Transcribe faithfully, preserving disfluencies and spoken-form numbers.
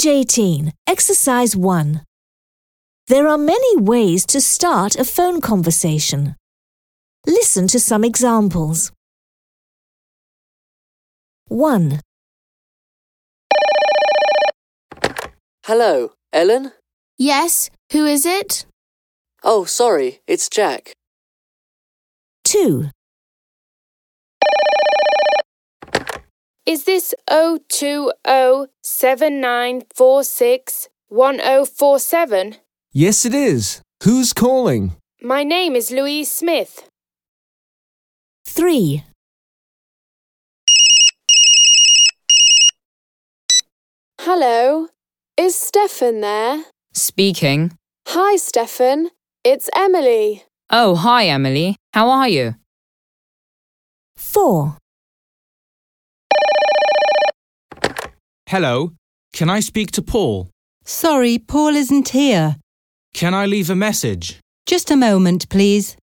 Page eighteen, Exercise one. There are many ways to start a phone conversation. Listen to some examples. one. Hello, Ellen? Yes, who is it? Oh, sorry, it's Jack. two. Is this oh two oh seven nine four six one oh four seven? Yes, it is. Who's calling? My name is Louise Smith. three. Hello, is Stefan there? Speaking. Hi, Stefan. It's Emily. Oh, hi, Emily. How are you? four. Hello, can I speak to Paul? Sorry, Paul isn't here. Can I leave a message? Just a moment, please.